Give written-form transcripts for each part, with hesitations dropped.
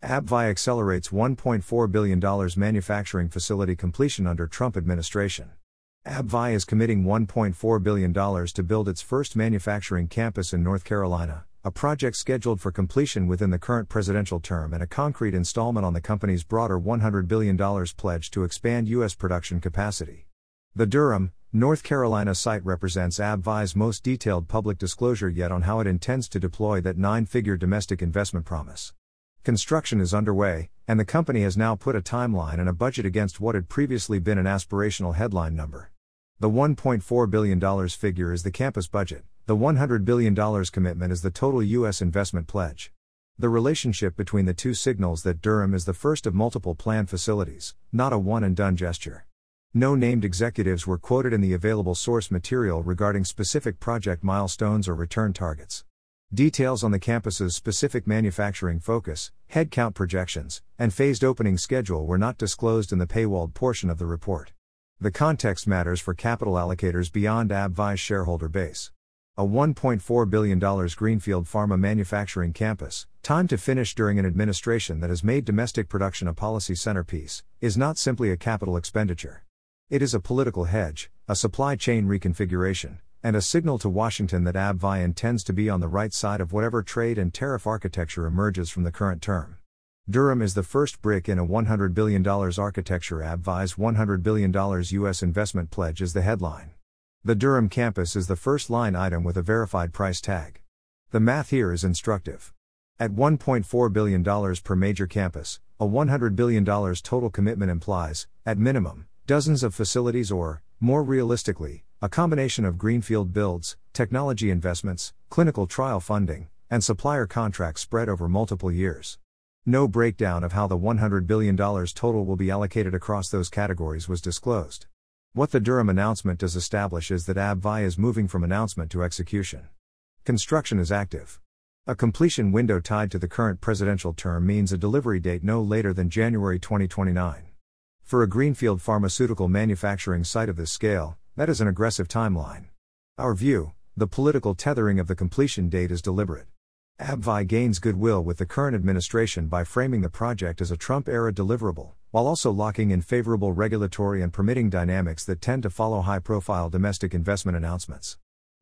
AbbVie accelerates $1.4 billion manufacturing facility completion under Trump administration. AbbVie is committing $1.4 billion to build its first manufacturing campus in North Carolina, a project scheduled for completion within the current presidential term and a concrete installment on the company's broader $100 billion pledge to expand U.S. production capacity. The Durham, North Carolina site represents AbbVie's most detailed public disclosure yet on how it intends to deploy that nine-figure domestic investment promise. Construction is underway, and the company has now put a timeline and a budget against what had previously been an aspirational headline number. The $1.4 billion figure is the campus budget. The $100 billion commitment is the total U.S. investment pledge. The relationship between the two signals that Durham is the first of multiple planned facilities, not a one-and-done gesture. No named executives were quoted in the available source material regarding specific project milestones or return targets. Details on the campus's specific manufacturing focus, headcount projections, and phased opening schedule were not disclosed in the paywalled portion of the report. The context matters for capital allocators beyond AbbVie's shareholder base. A $1.4 billion greenfield pharma manufacturing campus, timed to finish during an administration that has made domestic production a policy centerpiece, is not simply a capital expenditure. It is a political hedge, a supply chain reconfiguration, and a signal to Washington that AbbVie intends to be on the right side of whatever trade and tariff architecture emerges from the current term. Durham is the first brick in a $100 billion architecture. AbbVie's $100 billion U.S. investment pledge is the headline. The Durham campus is the first line item with a verified price tag. The math here is instructive. At $1.4 billion per major campus, a $100 billion total commitment implies, at minimum, dozens of facilities or, more realistically, a combination of greenfield builds, technology investments, clinical trial funding, and supplier contracts spread over multiple years. No breakdown of how the $100 billion total will be allocated across those categories was disclosed. What the Durham announcement does establish is that AbbVie is moving from announcement to execution. Construction is active. A completion window tied to the current presidential term means a delivery date no later than January 2029. For a greenfield pharmaceutical manufacturing site of this scale, that is an aggressive timeline. Our view, the political tethering of the completion date is deliberate. AbbVie gains goodwill with the current administration by framing the project as a Trump-era deliverable, while also locking in favorable regulatory and permitting dynamics that tend to follow high-profile domestic investment announcements.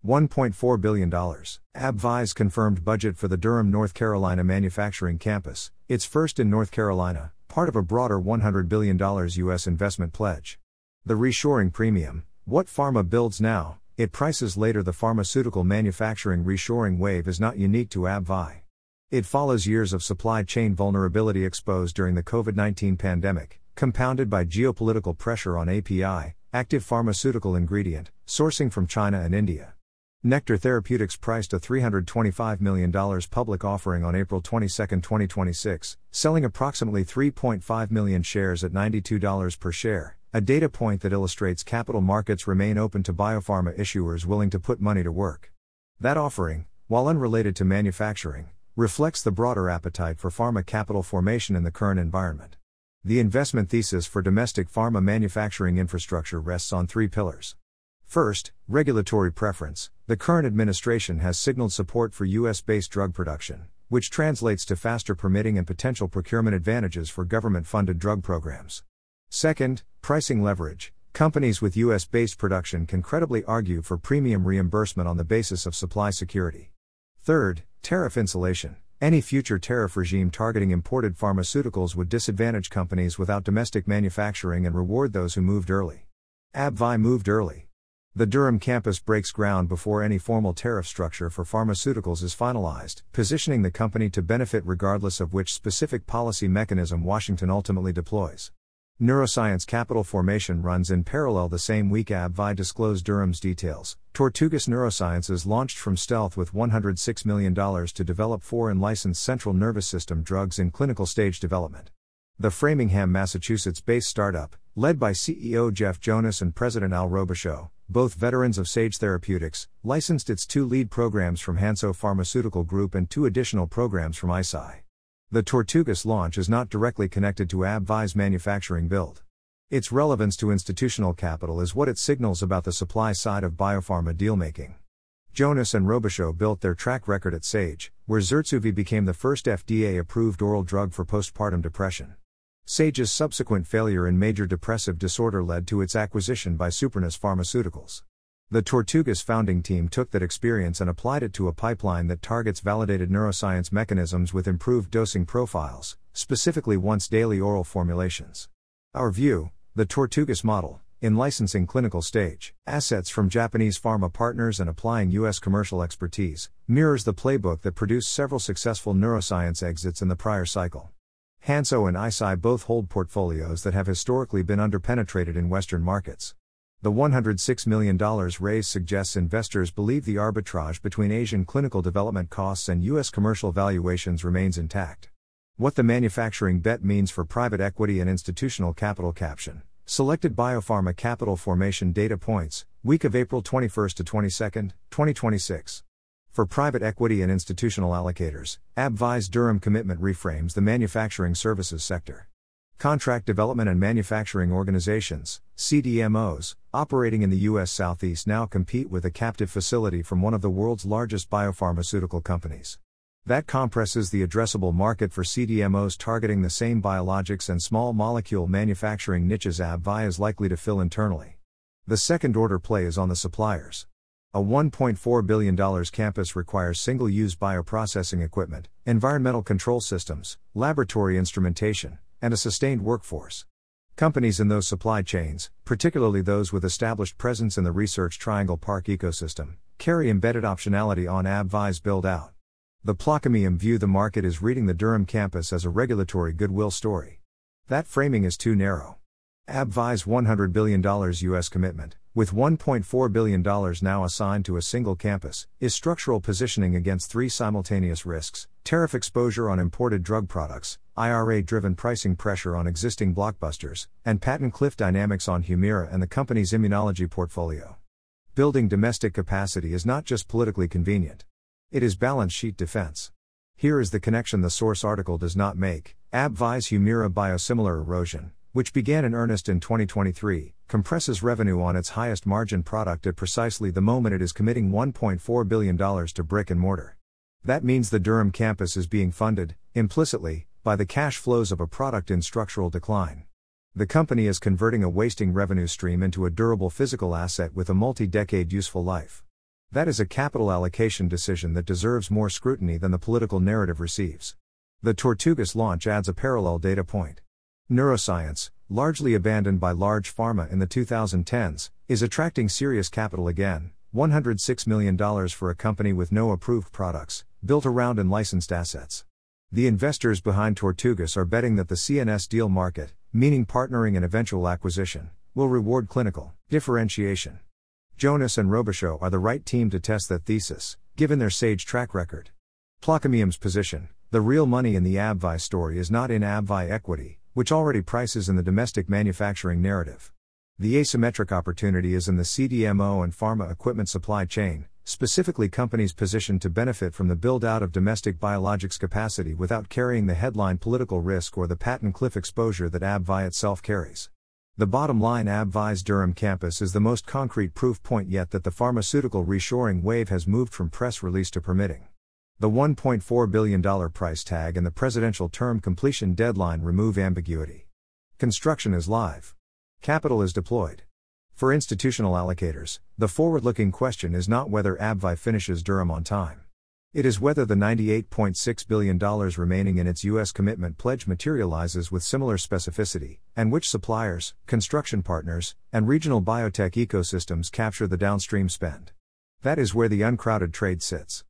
$1.4 billion. AbbVie's confirmed budget for the Durham, North Carolina manufacturing campus, its first in North Carolina, part of a broader $100 billion U.S. investment pledge. The reshoring premium, what pharma builds now, it prices later. The pharmaceutical manufacturing reshoring wave is not unique to AbbVie. It follows years of supply chain vulnerability exposed during the COVID-19 pandemic, compounded by geopolitical pressure on API, active pharmaceutical ingredient, sourcing from China and India. Nektar Therapeutics priced a $325 million public offering on April 22, 2026, selling approximately 3.5 million shares at $92 per share, a data point that illustrates capital markets remain open to biopharma issuers willing to put money to work. That offering, while unrelated to manufacturing, reflects the broader appetite for pharma capital formation in the current environment. The investment thesis for domestic pharma manufacturing infrastructure rests on three pillars. First, regulatory preference. The current administration has signaled support for U.S.-based drug production, which translates to faster permitting and potential procurement advantages for government-funded drug programs. Second, pricing leverage. Companies with U.S.-based production can credibly argue for premium reimbursement on the basis of supply security. Third, tariff insulation. Any future tariff regime targeting imported pharmaceuticals would disadvantage companies without domestic manufacturing and reward those who moved early. AbbVie moved early. The Durham campus breaks ground before any formal tariff structure for pharmaceuticals is finalized, positioning the company to benefit regardless of which specific policy mechanism Washington ultimately deploys. Neuroscience capital formation runs in parallel. The same week AbbVie disclosed Durham's details. Tortugas Neurosciences launched from stealth with $106 million to develop 4 unlicensed central nervous system drugs in clinical stage development. The Framingham, Massachusetts-based startup, led by CEO Jeff Jonas and President Al Robichaud, both veterans of Sage Therapeutics, licensed its 2 lead programs from Hansoh Pharmaceutical Group and 2 additional programs from Eisai. The Tortugas launch is not directly connected to AbbVie's manufacturing build. Its relevance to institutional capital is what it signals about the supply side of biopharma dealmaking. Jonas and Robichaud built their track record at Sage, where Zurzuvae became the first FDA-approved oral drug for postpartum depression. Sage's subsequent failure in major depressive disorder led to its acquisition by Supernus Pharmaceuticals. The Tortugas founding team took that experience and applied it to a pipeline that targets validated neuroscience mechanisms with improved dosing profiles, specifically once-daily oral formulations. Our view, the Tortugas model, in licensing clinical stage assets from Japanese pharma partners and applying U.S. commercial expertise, mirrors the playbook that produced several successful neuroscience exits in the prior cycle. Hansoh and Eisai both hold portfolios that have historically been underpenetrated in Western markets. The $106 million raise suggests investors believe the arbitrage between Asian clinical development costs and U.S. commercial valuations remains intact. What the manufacturing bet means for private equity and institutional capital. Caption. Selected biopharma capital formation data points, week of April 21 to 22, 2026. For private equity and institutional allocators, AbbVie's Durham commitment reframes the manufacturing services sector. Contract development and manufacturing organizations, CDMOs, operating in the U.S. Southeast now compete with a captive facility from one of the world's largest biopharmaceutical companies. That compresses the addressable market for CDMOs targeting the same biologics and small molecule manufacturing niches AbbVie is likely to fill internally. The second-order play is on the suppliers. A $1.4 billion campus requires single-use bioprocessing equipment, environmental control systems, laboratory instrumentation, and a sustained workforce. Companies in those supply chains, particularly those with established presence in the Research Triangle Park ecosystem, carry embedded optionality on AbbVie's build-out. The Plaquemines view the market is reading the Durham campus as a regulatory goodwill story. That framing is too narrow. AbbVie's $100 billion U.S. commitment, with $1.4 billion now assigned to a single campus, is structural positioning against three simultaneous risks: tariff exposure on imported drug products, IRA-driven pricing pressure on existing blockbusters, and patent cliff dynamics on Humira and the company's immunology portfolio. Building domestic capacity is not just politically convenient. It is balance sheet defense. Here is the connection the source article does not make. AbbVie's Humira biosimilar erosion, which began in earnest in 2023, compresses revenue on its highest margin product at precisely the moment it is committing $1.4 billion to brick and mortar. That means the Durham campus is being funded, implicitly, by the cash flows of a product in structural decline. The company is converting a wasting revenue stream into a durable physical asset with a multi-decade useful life. That is a capital allocation decision that deserves more scrutiny than the political narrative receives. The Tortugas launch adds a parallel data point. Neuroscience, largely abandoned by large pharma in the 2010s, is attracting serious capital again, $106 million for a company with no approved products, built around and licensed assets. The investors behind Tortugas are betting that the CNS deal market, meaning partnering and eventual acquisition, will reward clinical differentiation. Jonas and Robichaud are the right team to test that thesis, given their Sage track record. Plaquemines' position: the real money in the AbbVie story is not in AbbVie equity, which already prices in the domestic manufacturing narrative. The asymmetric opportunity is in the CDMO and pharma equipment supply chain, specifically companies positioned to benefit from the build-out of domestic biologics capacity without carrying the headline political risk or the patent cliff exposure that AbbVie itself carries. The bottom line: AbbVie's Durham campus is the most concrete proof point yet that the pharmaceutical reshoring wave has moved from press release to permitting. The $1.4 billion price tag and the presidential term completion deadline remove ambiguity. Construction is live. Capital is deployed. For institutional allocators, the forward-looking question is not whether AbbVie finishes Durham on time. It is whether the $98.6 billion remaining in its U.S. commitment pledge materializes with similar specificity, and which suppliers, construction partners, and regional biotech ecosystems capture the downstream spend. That is where the uncrowded trade sits.